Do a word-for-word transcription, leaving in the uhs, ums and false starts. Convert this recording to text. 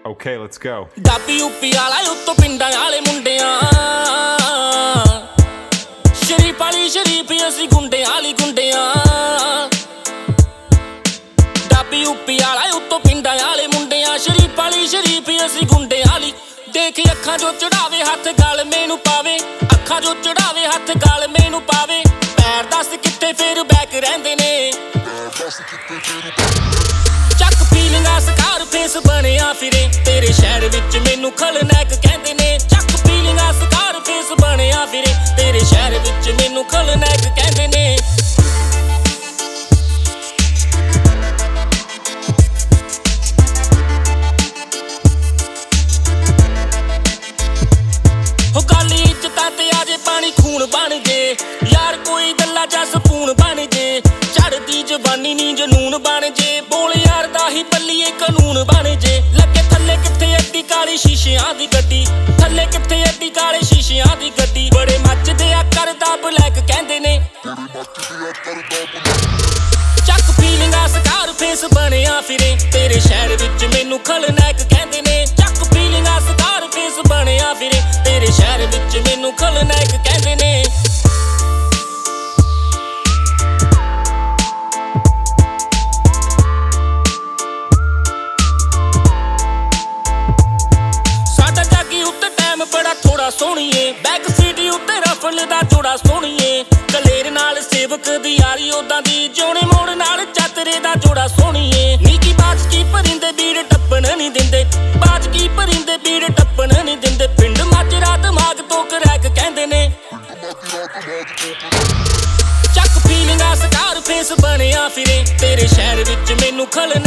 Okay, let's go. ਡਾਬੀ ਉੱਪੀ ਵਾਲਾ ਉੱਤੋਂ ਪਿੰਡਾਂ ਵਾਲੇ ਮੁੰਡਿਆਂ ਸ਼ਰੀਫ ਵਾਲੀ ਸ਼ਰੀਫ ਅਸੀਂ ਗੁੰਡਿਆਂ ਵਾਲੀ ਗੁੰਡਿਆਂ ਡਾਬੀ ਉੱਪੀ ਵਾਲਾ ਉੱਤੋਂ ਪਿੰਡਾਂ ਵਾਲੇ ਮੁੰਡਿਆਂ ਸ਼ਰੀਫ ਵਾਲੀ ਸ਼ਰੀਫ ਅਸੀਂ ਗੁੰਡਿਆਂ ਵਾਲੀ ਦੇਖ ਅੱਖਾਂ ਜੋ ਚੜਾਵੇ ਹੱਥ ਗਲ ਮੈਨੂੰ ਪਾਵੇ ਅੱਖਾਂ ਜੋ ਚੜਾਵੇ ਹੱਥ ਗਲ ਮੈਨੂੰ ਪਾਵੇ ਪੈਰ ਦੱਸ ਕਿੱਥੇ ਫੇਰ ਬੈਕ ਰਹਿੰਦੇ ਨੇ ਚੱਕ ਫੀਲਿੰਗਾਂ ਸਕਾਰ ਫੇਸ ਬਣਿਆ ਫਿਰੇ ਤੇਰੇ ਸ਼ਹਿਰ ਵਿੱਚ ਮੈਨੂੰ ਖਲਨਾਇਕ ਕਹਿੰਦੇ ਨੇ ਚੱਕ ਫੀਲਿੰਗਾਂ ਸਕਾਰ ਫੇਸ ਬਣਿਆ ਫਿਰੇ ਤੇਰੇ ਸ਼ਹਿਰ ਵਿੱਚ ਮੈਨੂੰ ਖਲਨਾਇਕ ਕਹਿੰਦੇ ਨੇ ਹੋ ਗੱਲ ਇੱਜ਼ਤਾਂ ਤੇ ਆਜੇ ਪਾਣੀ ਖੂਨ ਬਣ ਜੇ ਯਾਰ ਕੋਈ ਗੱਲਾਂ ਜਾਂ ਸਪੂਨ ਬਣ ਜੇ ਚੜਦੀ ਜਵਾਨੀ ਨੀ ਜਨੂਨ ਬਣ ਜੇ ਬੋਲ ਯਾਰ ਦਾ ਹੀ ਬੱਲੀਏ ਕਾਨੂੰਨ ਬਣ ਜੇ ਲੱਗੇ ਥੱਲੇ ਕਿੱਥੇ ਐਡੀ ਕਾਲੀ ਸ਼ੀਸ਼ਿਆਂ ਦੀ ਗੱਡੀ ਥੱਲੇ ਕਿੱਥੇ ਐਡੀ ਕਾਲੇ ਸ਼ੀਸ਼ਿਆਂ ਦੀ ਗੱਡੀ ਬੜੇ ਮੱਚਦੇ ਆ ਕਰਦਾ ਬਲੈਕ ਕਹਿੰਦੇ ਨੇ ਚੱਕ ਫੀਲਿੰਗਾਂ ਸਕਾਰ ਫੇਸ ਬਣਿਆ ਫਿਰੇ ਤੇਰੇ ਸ਼ਹਿਰ ਵਿੱਚ ਮੈਨੂੰ ਖਲਨਾਇਕ ਕਹਿੰਦੇ ਨੇ ਚੱਕ ਫੀਲਿੰਗਾਂ ਸਕਾਰ ਫੇਸ ਬਣਿਆ ਫਿਰੇ ਤੇਰੇ ਸ਼ਹਿਰ ਵਿੱਚ ਮੈਨੂੰ ਖਲਨਾਇਕ ਕਹਿੰਦੇ ਨੇ ਬੜਾ ਥੋੜਾ ਸੋਹਣੀਏ ਬੈਕ ਸੀਟ ਉੱਤੇ ਰਫਲ ਦਾ ਜੋੜਾ ਸੋਹਣੀਏ ਕਲੇਰ ਨਾਲ ਸੇਵਕ ਦੀ ਯਾਰੀ ਉਦਾਂ ਦੀ ਜੋਣੇ ਮੋੜ ਨਾਲ ਚਾਤਰੇ ਦਾ ਜੋੜਾ ਸੋਹਣੀਏ ਨੀਕੀ ਬਾਜ ਕੀ ਪਰਿੰਦੇ ਬੀੜ ਟੱਪਣ ਨਹੀਂ ਦਿੰਦੇ ਬਾਜ ਕੀ ਪਰਿੰਦੇ ਬੀੜ ਟੱਪਣ ਨਹੀਂ ਦਿੰਦੇ ਪਿੰਡ ਮਾਜਰਾ ਦਿਮਾਗ ਤੋਂ ਕਰੈਕ ਕਹਿੰਦੇ ਨੇ ਚੱਕ ਫੀਲਿੰਗਾਂ ਸਕਾਰ ਫੇਸ ਬਣਿਆ ਫਿਰੇ ਤੇਰੇ ਸ਼ਹਿਰ ਵਿੱਚ ਮੈਨੂੰ ਖਲਨਾਇਕ